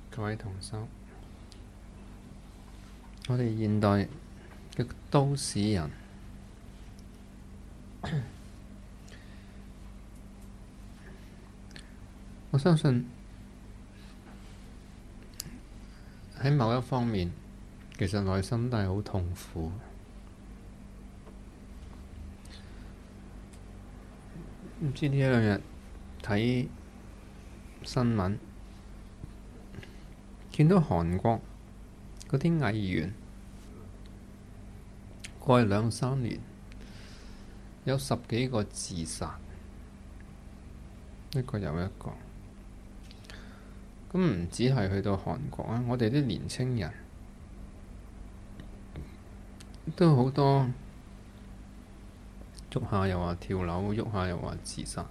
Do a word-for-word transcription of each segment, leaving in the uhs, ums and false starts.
各位同修，我哋現代嘅都市人，我相信喺某一方面，其實內心都係好痛苦。唔知呢一兩日睇新聞，見到韓國嗰啲藝員過去兩三年有十幾個自殺，一個又一個。咁唔止係去到韓國啊，我哋啲年青人都好多，喐下又話跳樓，喐下又話自殺。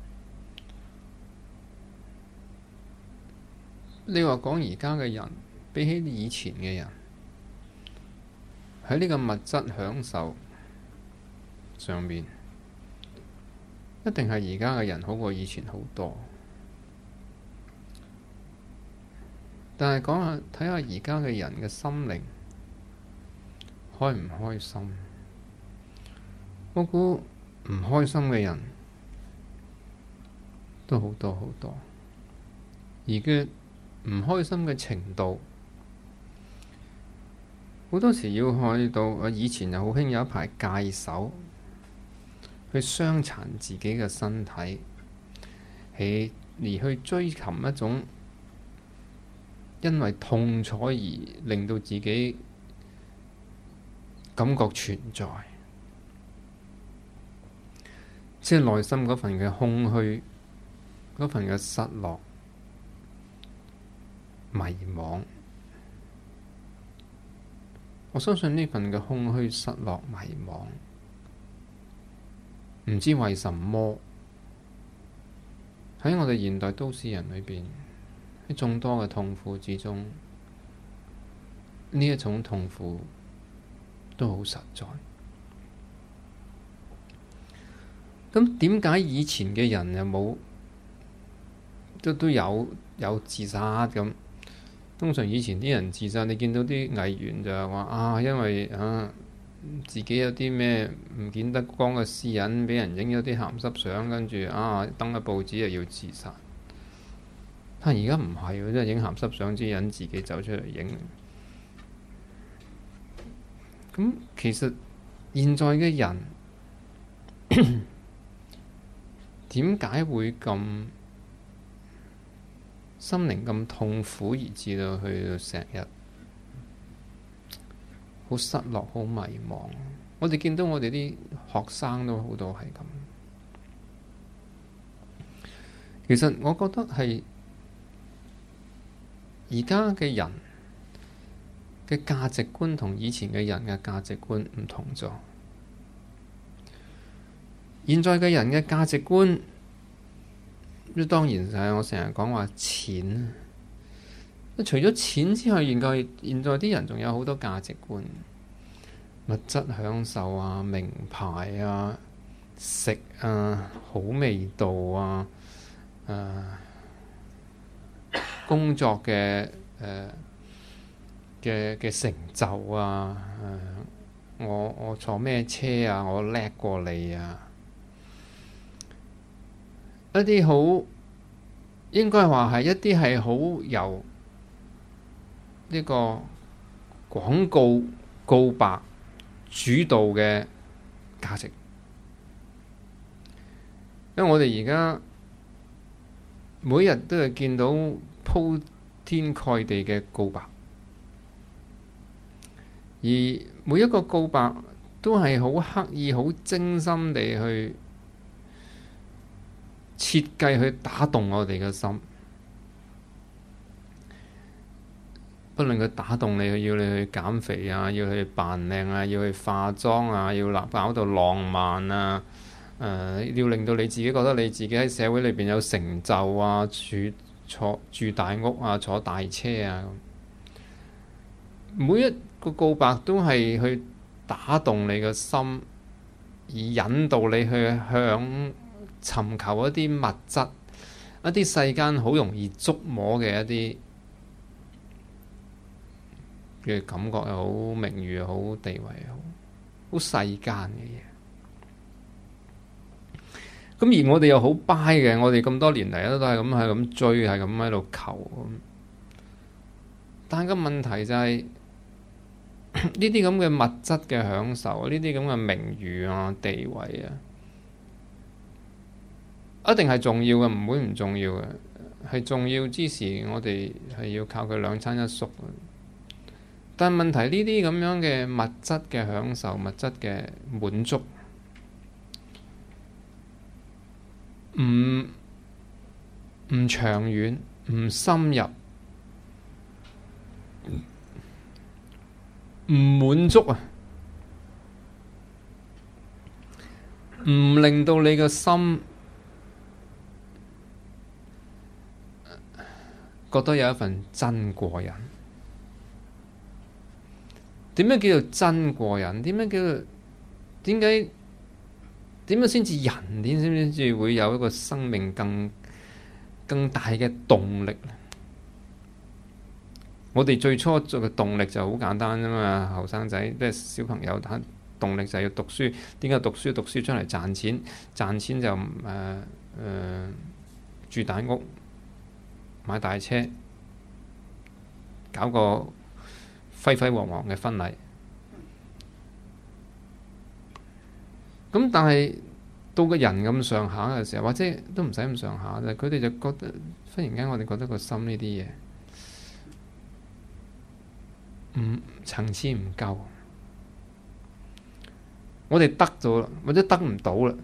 你話講而家嘅人比起以前嘅人，喺呢個物質享受上面，一定係而家嘅人好過以前好多。但係講下睇下而家嘅人嘅心靈開唔開心？我估唔開心嘅人都好多好多，而佢唔開心嘅程度，好多時要去到啊！以前又好興有一排戒手，去傷殘自己嘅身體，係而去追尋一種因為痛楚而令到自己感覺存在，即係內心嗰份嘅空虛，嗰份嘅失落、迷惘。我相信呢份嘅空虛、失落、迷惘，唔知為什麼喺我哋現代都市人裏邊，喺眾多嘅痛苦之中，呢一種痛苦都好實在。咁點解以前嘅人又冇都都有有自殺咁？通常以前啲人自殺，你見到啲藝員就係話啊，因為啊自己有啲咩唔見得光嘅私隱，俾人影咗啲鹹濕相，跟住啊登咗報紙又要自殺。但而家唔係喎，即係影鹹濕相啲人自己走出嚟影。咁其實現在嘅人點解會咁心靈咁痛苦，而至到去到成日好失落、好迷茫？我哋見到我哋啲學生都好多係咁。其實我覺得係而家嘅人嘅價值觀同以前嘅人嘅價值觀唔同咗。現在嘅人嘅價值觀，當然就係我成日講話錢。除咗錢之外，現在現在啲人仲有好多價值觀，物質享受啊、名牌啊、食啊、好味道啊、誒工作嘅誒嘅嘅成就啊、誒我我坐咩車啊，我叻過你啊。一啲好應該話係一啲係好由呢個廣告告白主導嘅價值，因為我哋而家每日都係見到鋪天蓋地嘅告白，而每一個告白都係好刻意、好精心地去設計去打動我哋嘅心，不論佢打動你，要你去減肥啊，要去扮靚啊，要去化妝啊，要立搞到浪漫啊，誒、呃，要令到你自己覺得你自己喺社會裏邊有成就啊，住坐住大屋啊，坐大車啊，每一個告白都係去打動你嘅心，而引導你去向尋求一啲物質、一啲世間好容易觸摸嘅一啲嘅感覺又好，名譽又好，地位又好，好世間嘅嘢。咁而我哋又好 buy 嘅，我哋咁多年嚟都係咁係咁追，係咁喺度求。但係個問題就係呢啲咁嘅物質嘅享受，呢啲咁嘅名譽啊、地位啊，一定係重要嘅，唔會唔重要嘅。係重要之時，我哋係要靠佢兩餐一宿。但係問題呢啲咁樣嘅物質嘅享受、物質嘅滿足，唔唔長遠、唔深入、唔滿足啊，唔令到你個心覺得有一份真過癮。點樣叫做真過癮？點樣叫做點解？點樣先至人？點先至會有一個生命更更大嘅動力咧？我哋最初做嘅動力就好簡單啫嘛，後生仔即係小朋友，但動力就係要讀書。點解讀書？讀書出嚟賺錢，賺錢就誒誒、呃呃、住大屋、買大車，搞個輝輝煌煌嘅婚禮。咁但係到個人咁上下嘅時候，或者都唔使咁上下啫，佢哋就覺得忽然間我哋覺得個心呢啲嘢，唔層次唔夠，我哋得咗啦，或者得唔到啦，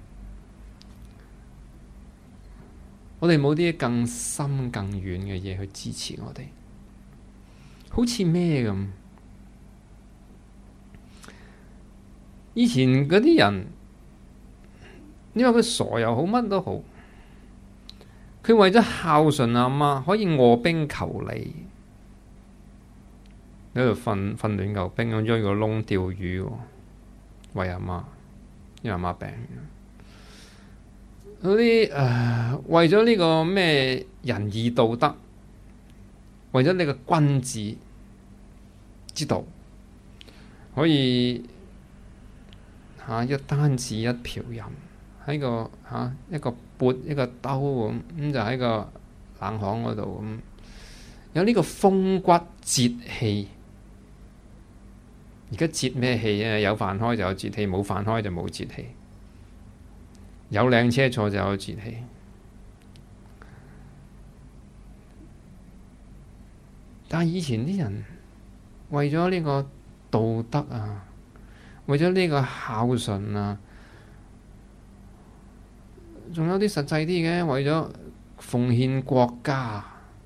我哋冇啲更深更遠嘅嘢去支持我哋，好似咩咁？以前嗰啲人，你話佢傻又好，乜都好，佢為咗孝順阿媽，可以臥冰求鯉，喺度瞓瞓暖嚿冰咁，追個窿釣魚，餵阿媽，因為阿媽病。嗰啲誒，為咗呢個咩仁義道德，為咗呢個君子之道，可以。啊！一簞子一瓢飲，喺個嚇、啊、一個缽一個兜咁，咁就喺個冷巷嗰度咁，有呢個風骨節氣。而家節咩氣啊？有飯開就有節氣，冇飯開就冇節氣。有靚車坐就有節氣。但係以前啲人為咗呢個道德啊，為咗呢個孝順啊，仲有啲實際啲嘅，為咗奉獻國家，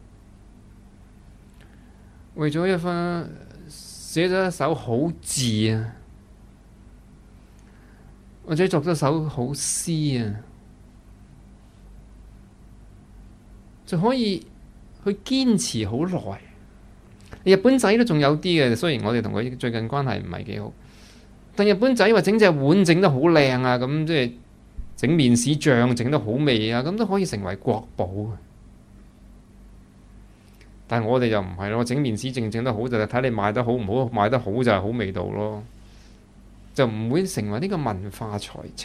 為咗一份寫咗一首好字啊，或者作咗首好詩啊，就可以去堅持好耐。日本仔都仲有啲嘅，雖然我哋同佢最近關係唔係幾好。但日本仔話整隻碗整得好靚啊，咁即係整麵豉醬整得好味啊，咁都可以成為國寶。但係我哋就唔係咯，整麵豉醬整得好就係睇你賣得好唔好，賣得好就係好味道咯，就唔會成為呢個文化財產。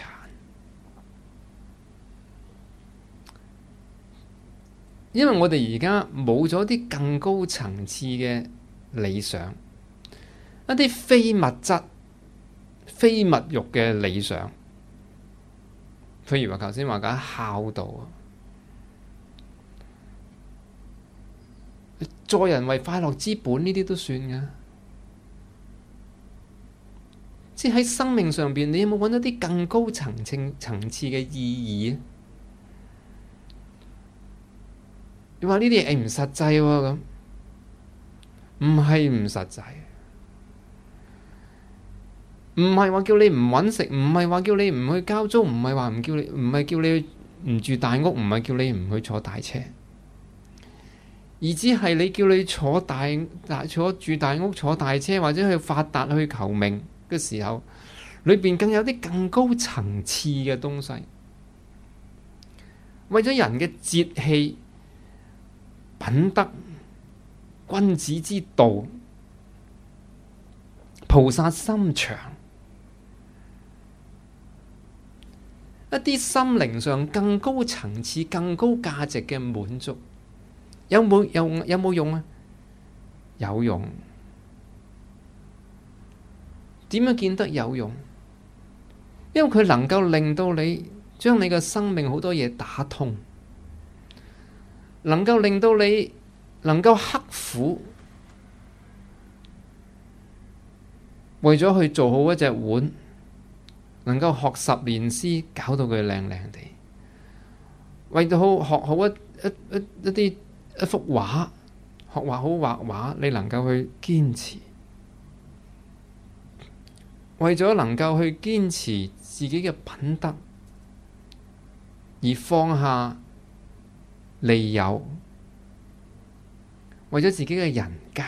因為我哋而家冇咗啲更高層次嘅理想，一啲非物質非物欲嘅理想，譬如話頭先話緊孝道啊，助人為快樂之本呢啲都算㗎。即係喺生命上邊，你有冇揾到啲更高層次層次嘅意義啊？你話呢啲嘢唔實際喎，咁唔係唔實際。唔係話叫你唔揾食，唔係話叫你唔去交租，唔係話唔叫你，唔係叫你唔住大屋，唔係叫你唔去坐大車，而只係你叫你坐大大坐住大屋、坐大車或者去發達去求名嘅時候，裏邊更有啲更高層次嘅東西，為咗人嘅節氣、品德、君子之道， 菩薩心腸，一啲心靈上更高層次、更高價值嘅滿足，有冇有有冇用啊？有用。點樣見得有用？因為佢能夠令到你將你嘅生命好多嘢打通，能夠令到你能夠刻苦，為咗去做好一隻碗，能夠學十年詩，搞到佢靚靚地；為咗好學好一一一一啲一幅畫，學畫好畫畫，你能夠去堅持。為咗能夠去堅持自己嘅品德，而放下利誘，為咗自己嘅人格，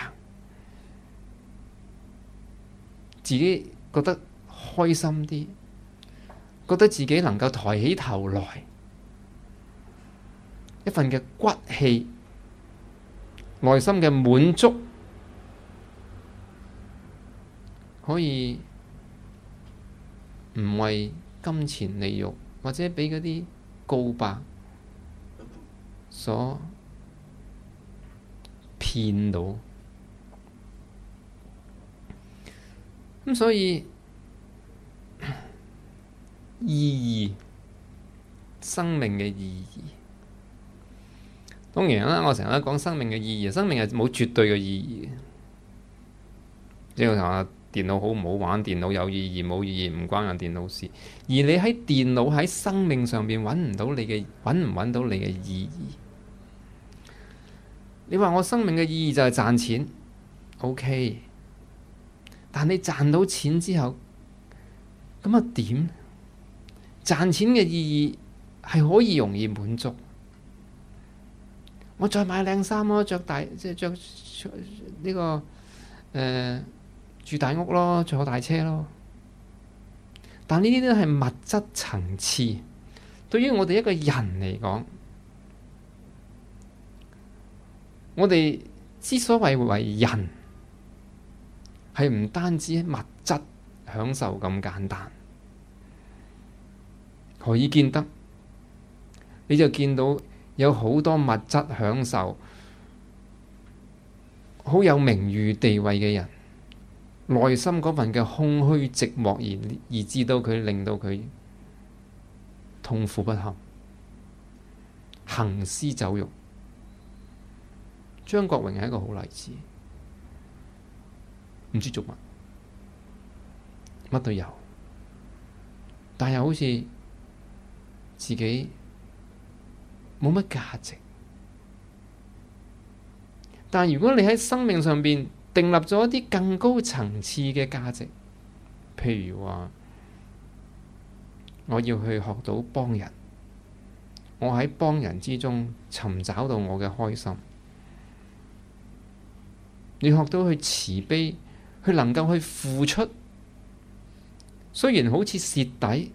自己覺得開心啲，覺得自己能夠抬起頭來，一份嘅骨氣，內心嘅滿足，可以唔為金錢利慾或者俾嗰啲告白所騙到。咁所以意義，生命嘅意義，當然啦，我成日都講生命嘅意義，生命係冇絕對嘅意義嘅。即係話電腦好唔好玩，電腦有意義冇意義唔關人電腦事，而你喺電腦喺生命上邊揾唔到你嘅，揾唔揾到你嘅意義？你話我生命嘅意義就係賺錢 ，OK， 但你賺到錢之後，咁啊點？賺錢嘅意義係可以容易滿足，我再買靚衫咯，着大即係着呢個誒。呃住大屋咯，坐大車咯，但呢啲都係物質層次。對於我哋一個人嚟講，我哋之所謂為人，係唔單止物質享受咁簡單。何以見得？你就見到有好多物質享受，好有名譽地位嘅人，內心嗰份嘅空虛寂寞，而而致到佢令到佢痛苦不堪，行屍走肉。張國榮係一個好例子，唔知做乜，乜都有，但係好似自己冇乜價值。但如果你喺生命上邊訂立咗一啲更高層次嘅價值，譬如話我要去學到幫人，我喺幫人之中尋找到我嘅開心，你學到去慈悲，去能夠去付出，雖然好似蝕底。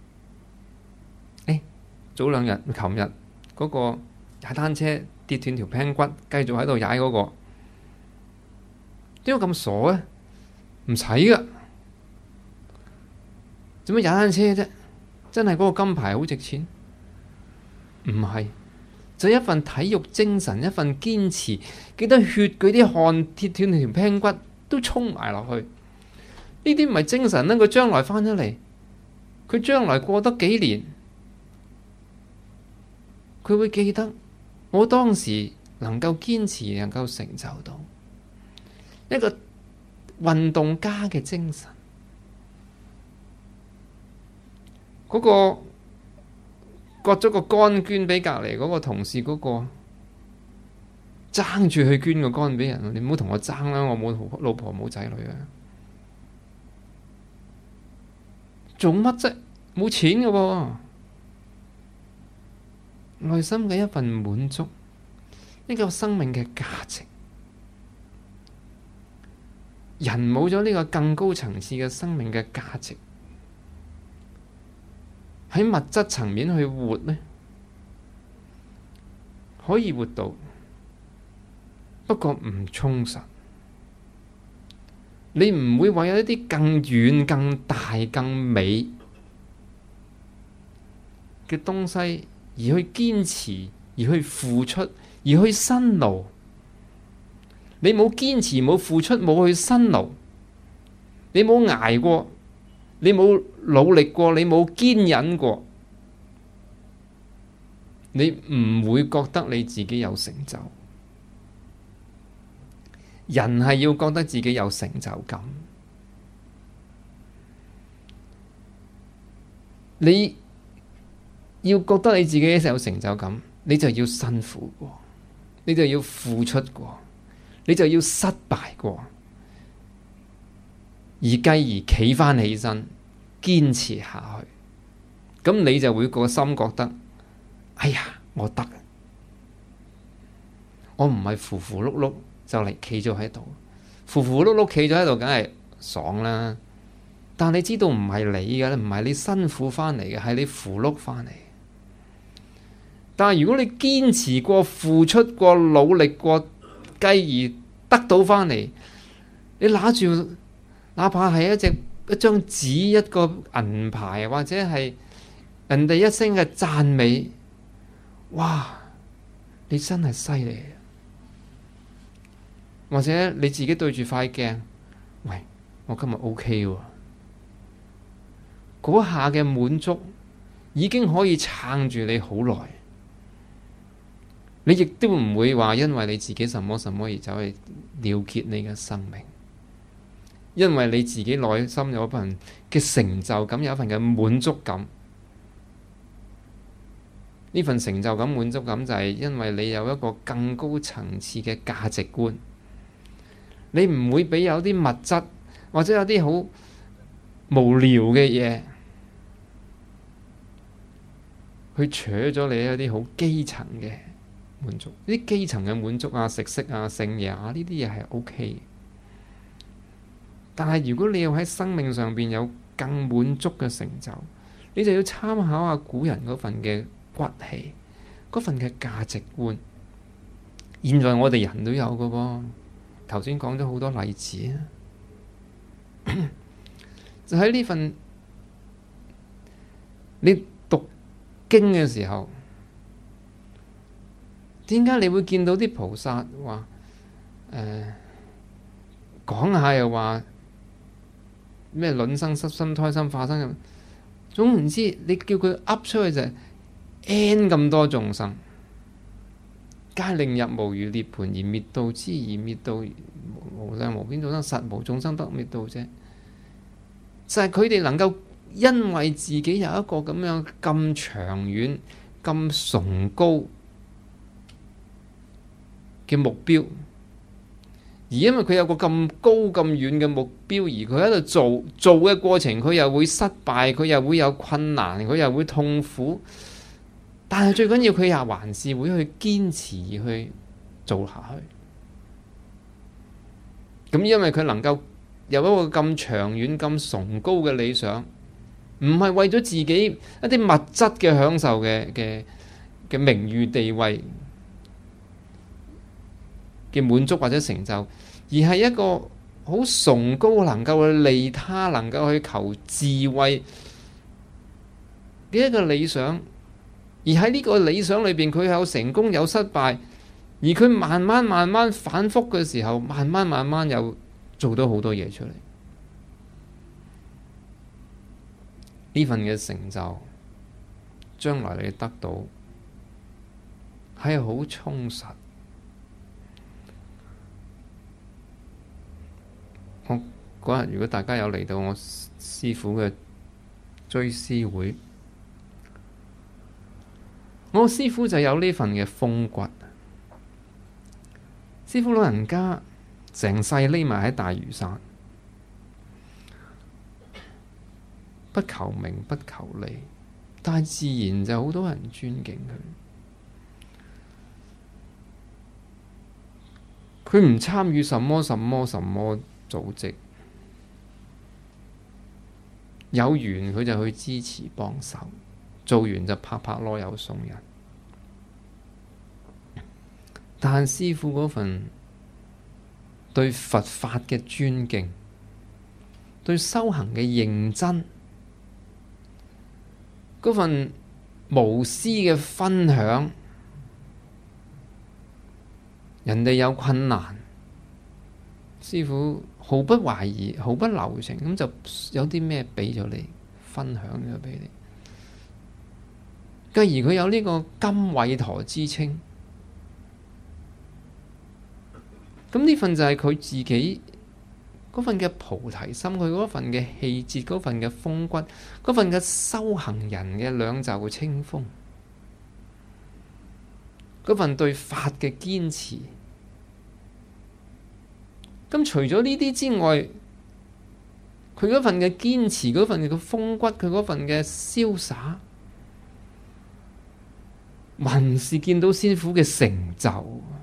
誒，早兩日、琴日嗰個踩單車跌斷條頸骨，繼續喺度踩嗰個。點解咁傻咧？唔使噶，做咩踩單車啫？真係嗰個金牌好值錢？唔係，就一份體育精神，一份堅持，幾多血，佢啲汗，跌斷條頸骨都衝埋落去。呢啲唔係精神啦，佢將來翻咗嚟，佢將來過得幾年，佢會記得我當時能夠堅持，能夠成就到。一個運動家嘅精神，嗰、那個割咗個肝捐俾隔籬嗰個同事，嗰個爭住去捐個肝俾人，你唔好同我爭啦，我冇老婆冇仔女啊，做乜啫？冇錢嘅喎，內心嘅一份滿足，呢個生命嘅價值。人冇咗呢個更高層次嘅生命嘅價值，喺物質層面去活呢，可以活到，不過唔充實。 你唔會為咗一啲更遠、更大、更美嘅東西而去堅持，而去付出，而去辛勞。你冇堅持，冇付出，冇去辛勞，你冇捱過，你冇努力過，你冇堅忍過，你唔會覺得你自己有成就。人係要覺得自己有成就感。你要覺得你自己有成就感，你就要辛苦過，你就要付出過，你就要失敗過，而繼而企返起身，堅持下去。咁你就會個心覺得，哎呀，我得，我唔係符符碌碌就嚟企咗喺度，符符碌碌企咗喺度，梗係爽啦。但你知道唔係你嘅，唔係你辛苦翻嚟嘅，係你符碌翻嚟。但係如果你堅持過、付出過、努力過，繼而得到翻嚟，你拿住，哪怕係一隻一張紙、一個銀牌，或者係人哋一聲嘅讚美，哇！你真係犀利。或者你自己對住塊鏡，喂，我今日 OK 喎，嗰下嘅滿足已經可以撐住你好耐。你亦都唔會話因為你自己什麼什麼而走去了結你嘅生命，因為你自己內心有一份嘅成就感，有一份嘅滿足感。呢份成就感、滿足感就係因為你有一個更高層次嘅價值觀。你唔會俾有啲物質或者有啲好無聊嘅嘢去扯咗你一啲好基層嘅滿足。呢啲基層嘅滿足啊、食色啊、性嘢啊，呢啲嘢係 OK。但係如果你要喺生命上邊有更滿足嘅成就，你就要參考下古人嗰份嘅骨氣，嗰份嘅價值觀。現在我哋人都有㗎噃。頭先講咗好多例子啊，就喺呢份你讀經嘅時候，點解你會見到啲菩薩話誒講下又話咩卵生、濕生、胎生、化生咁，總唔知你叫佢噏出去就係 N 咁多眾生。皆令入無餘涅槃而滅度之，而滅度無量無邊眾生，實無眾生得滅度啫。就係佢哋能夠因為自己有一個咁樣咁長遠、咁崇高嘅目標，而因為佢有個咁高咁遠嘅目標，而佢喺度做做嘅過程，佢又會失敗，佢又會有困難，佢又會痛苦。但係最緊要佢又還是會去堅持去做下去。咁因為佢能夠有一個咁長遠、咁崇高嘅理想，唔係為咗自己一啲物質嘅享受嘅嘅嘅名譽地位嘅滿足或者成就，而係一個好崇高，能夠去利他，能夠去求智慧嘅一個理想。而喺呢個理想裏邊，佢有成功有失敗，而佢慢慢慢慢反覆嘅時候，慢慢慢慢又做到好多嘢出嚟。呢份嘅成就，將來你得到係好充實。我嗰日如果大家有嚟到我師父嘅追思會，我師父就有呢份嘅風骨。師父老人家成世匿埋喺大嶼山，不求名不求利，但係自然就好多人尊敬佢。佢唔參與什麼什麼什麼組織，有緣佢就去支持幫手，做完就拍拍籮柚送人。但師父嗰份對佛法嘅尊敬， 對修行嘅認真，嗰份無私嘅分享，人哋有困難，師父毫不懷疑、毫不留情，咁就有啲咩俾咗你，分享咗俾你。繼而佢有呢個金韋陀之稱，咁呢份就係佢自己嗰份嘅菩提心，佢嗰份嘅氣節，嗰份嘅風骨，嗰份嘅修行人嘅兩袖清風，嗰份對法嘅堅持。咁除咗呢啲之外，佢嗰份嘅堅持，嗰份嘅風骨，佢嗰份嘅瀟灑，還是見到師父嘅成就。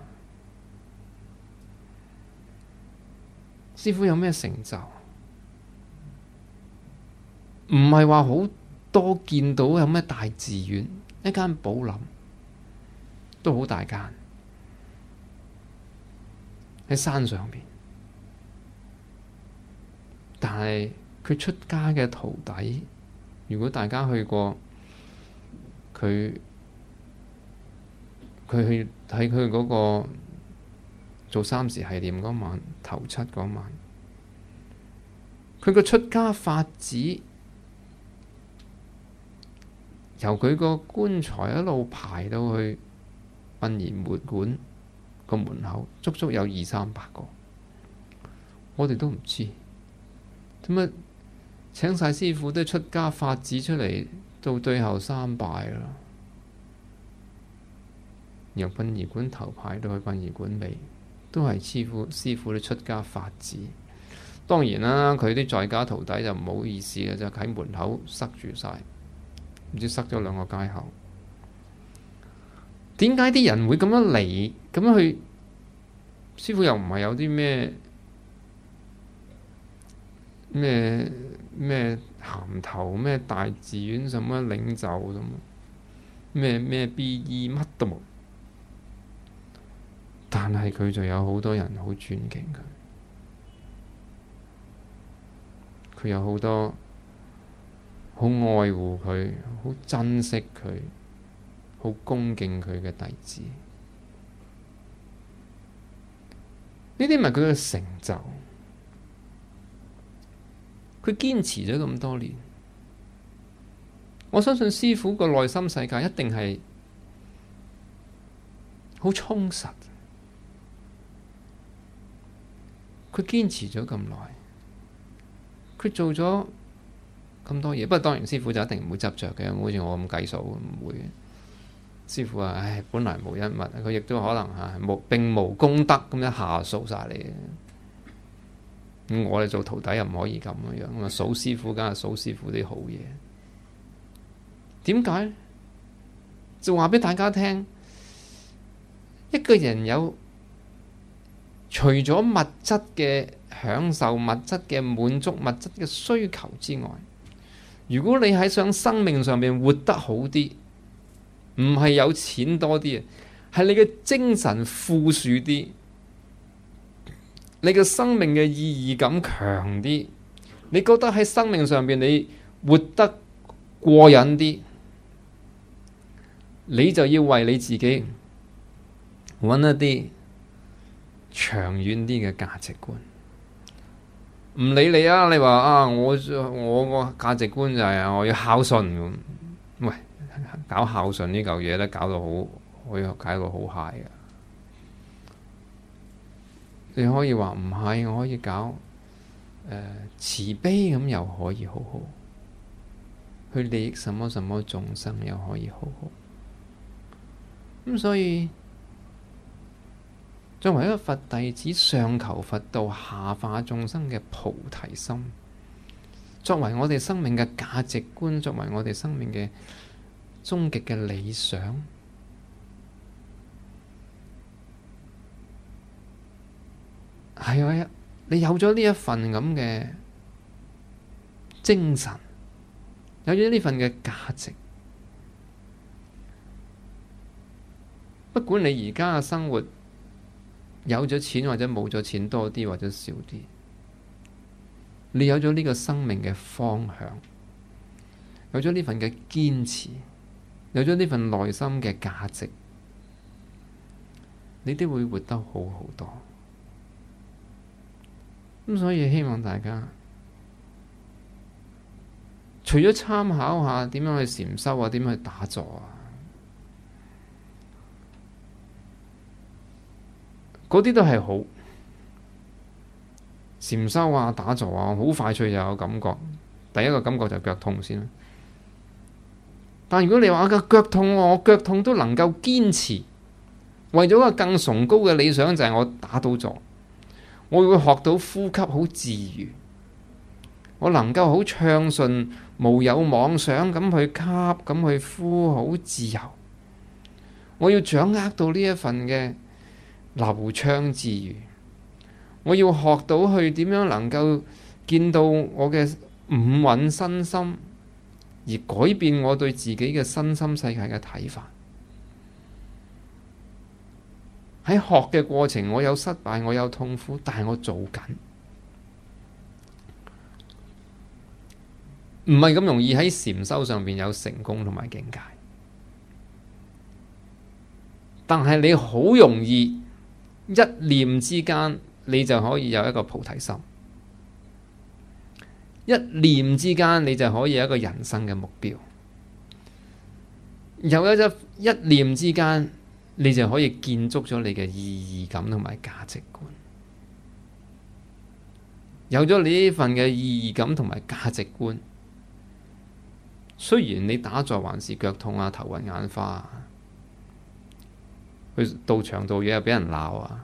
師父有咩成就？唔係話好多見到有咩大寺院，一間寶林都好大間，喺山上邊。但係佢出家嘅徒弟，如果大家去過佢。佢去睇佢嗰個做三時繫念嗰晚，頭七嗰晚，佢個出家法子由佢個棺材一路排到去殯儀門館個門口，足足有二三百個，我哋都唔知點解請晒師父都出家法子出嚟，到最後三拜啦。由殯儀館頭排到去殯儀館尾，都係師父師父啲出家法子。當然啦，佢啲在家徒弟就唔好意思嘅，就喺門口塞住晒，唔知塞咗兩個街口。點解啲人會咁樣嚟？咁樣去？師父又唔係有啲咩咩咩銜頭咩大寺院什麼領袖咁，咩咩 B E 乜都冇。但係佢就有好多人好尊敬佢，佢有好多好愛護佢、好珍惜佢、好恭敬佢嘅弟子。呢啲咪佢嘅成就。佢堅持咗咁多年，我相信師父個內心世界一定係好充實。佢堅持咗咁耐，佢做咗咁多嘢。不過當然師父就一定唔會執着嘅，好似我咁計數唔會。師父話：唉，本來無一物，佢亦都可能嚇無並無功德咁樣下數晒你。咁我哋做徒弟又唔可以咁樣樣，咁啊數師父梗係數師父啲好嘢。點解？就話俾大家聽，一個人有。除咗物質嘅享受、物質嘅滿足、物質嘅需求之外，如果你喺想生命上面活得好啲，唔係有錢多啲，係你嘅精神富庶啲，你嘅生命嘅意義感強啲，你覺得喺生命上面你活得過癮啲，你就要為你自己揾一啲長遠啲嘅價值觀。唔理你啊，你話啊，我我個價值觀就係我要孝順咁。喂，搞孝順呢嚿嘢咧，搞到好可以搞到好嗨嘅。你可以話唔係，我可以搞、呃、慈悲咁，又可以好好去利益什麼什麼眾生，又可以好好。咁所以作為一個佛弟子，上求佛道，下化眾生嘅菩提心，作為我哋生命嘅價值觀，作為我哋生命嘅終極嘅理想，係啊！你有咗呢一份咁嘅精神，有咗呢份嘅價值，不管你而家嘅生活有咗錢或者冇咗錢，多啲或者少啲， 你有咗呢個生命嘅方向，有咗呢份嘅堅持，有咗呢份內心嘅價值，你都會活得好好多。咁所以希望大家除咗參考下點樣去禪修啊，點樣去打坐啊，嗰啲都係好。禪修啊，打坐啊，好快脆就有感覺。第一個感覺就係腳痛先啦。但如果你話個腳痛，我腳痛都能夠堅持，為咗個更崇高嘅理想，就係我打到坐，我會學到呼吸好自如，我能夠好暢順、無有妄想咁去吸，咁去呼，好自由。我要掌握到呢一份嘅流暢自如。我要學到去點樣能夠見到我嘅五蘊身心，而改變我對自己嘅身心世界嘅睇法。喺學嘅過程，我有失敗，我有痛苦，但係我做緊，唔係咁容易喺禪修上邊有成功同埋境界。但係你好容易一念之間，你就可以有一個菩提心，一念之間你就可以有一個人生嘅目標，有一隻一念之間你就可以建築咗你嘅意義感同埋價值觀。有咗你呢份嘅意義感同埋價值觀，雖然你打坐還是腳痛啊、頭暈眼花啊，去到場做嘢又俾人鬧啊，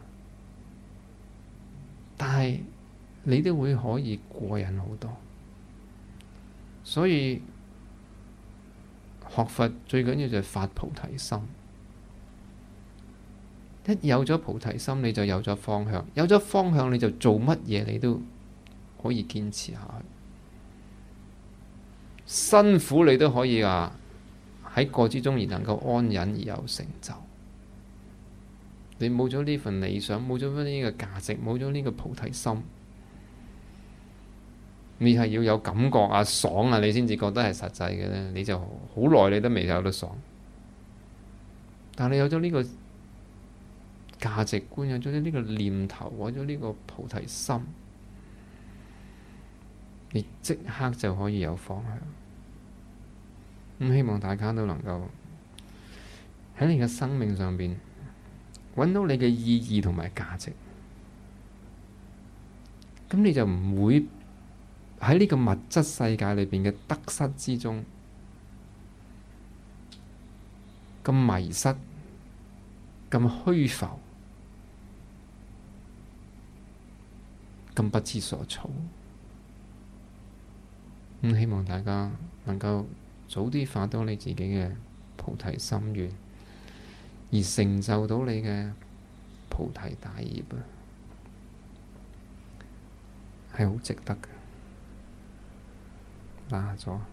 但係你都會可以過癮好多。所以學佛最緊要就係發菩提心。一有咗菩提心，你就有咗方向，有咗方向你就做乜嘢你都可以堅持下去。辛苦你都可以啊，喺過之中而能夠安忍而有成就。你冇咗呢份理想，冇咗呢個價值，冇咗呢個菩提心，你係要有感覺啊、爽啊，你先至覺得係實際嘅咧。你就好耐你都未有得爽。但你有咗呢個價值觀，有咗呢個念頭，有咗呢個菩提心，你即刻就可以有方向。咁希望大家都能夠喺你嘅生命上邊揾到你嘅意義同埋價值，咁你就唔會喺呢個物質世界裏邊嘅得失之中咁迷失、咁虛浮、咁不知所措。咁希望大家能夠早啲發到你自己嘅菩提心願，而成就到你嘅菩提大業啊，係好值得嘅。打坐。